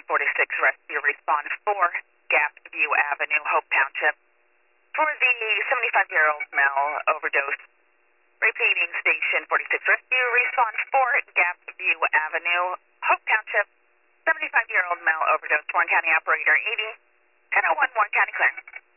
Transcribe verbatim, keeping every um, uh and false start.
forty-six Rescue Respond four, Gap View Avenue, Hope Township. For the seventy-five-year-old male overdose. Repeating, Station forty-six Rescue Respond four, Gap View Avenue, Hope Township. seventy-five-year-old male overdose, Warren County Operator eighty, ten oh one Warren County clear.